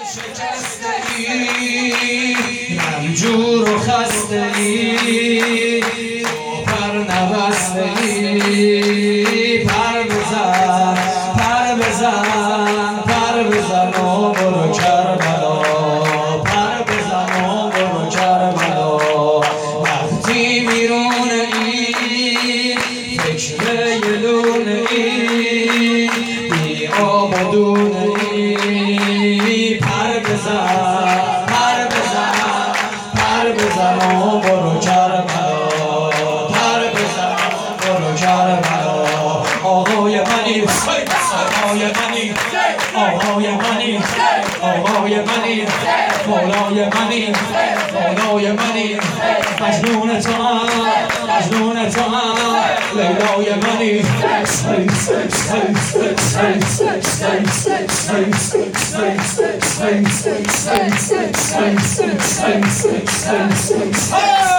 شکسته ای رنجور و خسته ای پر نبسته ای پر بزن پر بزن پر بزن و برو کربلا پر بزن و برو کربلا وقتی بیرون ای فکر یلون ای بی آب و دون ای پر بزن پر بزن پر بزن و برو کربلا پر بزن برو کربلا آقای منی آقای منی آقای منی آقای منی مولای منی مولای منی مجنون تو هم مجنون تو هم لیلای منی Hey!